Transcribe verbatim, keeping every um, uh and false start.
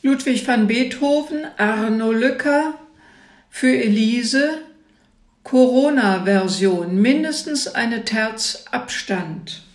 Ludwig van Beethoven, Arno Lücker, für Elise, Corona-Version, mindestens eine Terz Abstand.